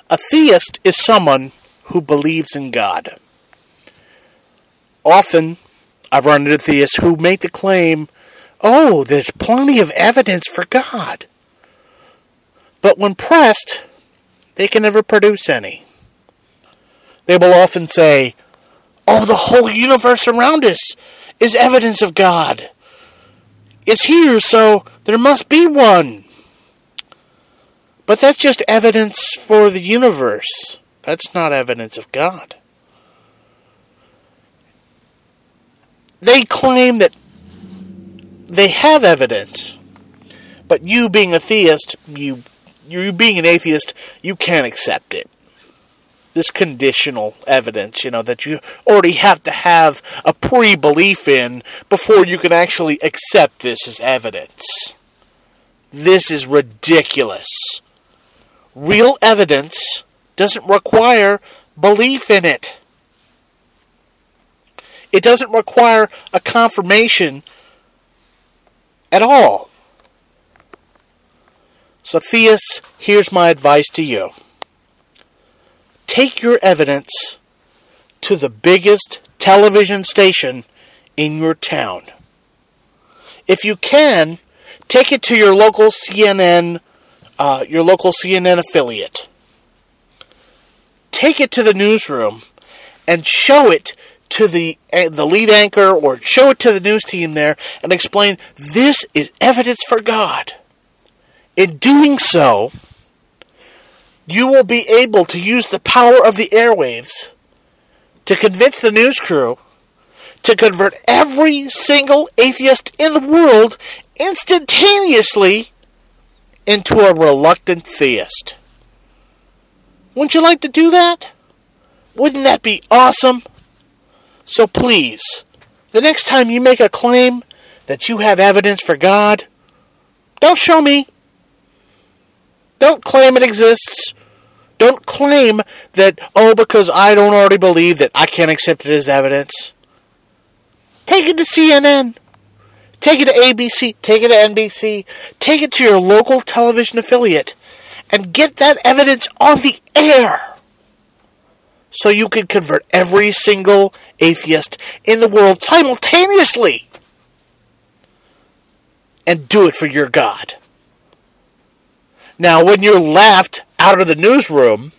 A theist is someone who believes in God. Often, I've run into theists who make the claim, oh, there's plenty of evidence for God. But when pressed, they can never produce any. They will often say, oh, the whole universe around us is evidence of God. It's here, so there must be one. But that's just evidence for the universe. That's not evidence of God. They claim that they have evidence, but you being a theist, you being an atheist, you can't accept it. This conditional evidence, that you already have to have a pre-belief in before you can actually accept this as evidence. This is ridiculous. Real evidence doesn't require belief in it. It doesn't require a confirmation at all. So theists, here's my advice to you. Take your evidence to the biggest television station in your town. If you can, take it to your local CNN affiliate. Take it to the newsroom and show it to the lead anchor or show it to the news team there and explain this is evidence for God. In doing so, you will be able to use the power of the airwaves to convince the news crew to convert every single atheist in the world instantaneously into a reluctant theist. Wouldn't you like to do that? Wouldn't that be awesome? So please, the next time you make a claim that you have evidence for God, don't show me. Don't claim it exists. Don't claim that, because I don't already believe that I can't accept it as evidence. Take it to CNN. Take it to ABC. Take it to NBC. Take it to your local television affiliate and get that evidence on the air so you can convert every single atheist in the world simultaneously and do it for your God. Now, when you're laughed out of the newsroom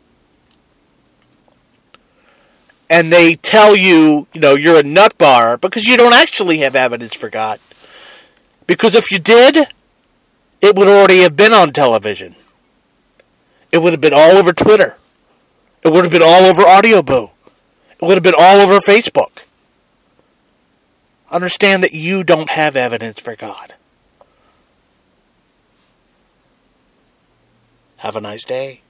and they tell you, you're a nutbar because you don't actually have evidence for God. Because if you did, it would already have been on television. It would have been all over Twitter. It would have been all over Audioboo. It would have been all over Facebook. Understand that you don't have evidence for God. Have a nice day.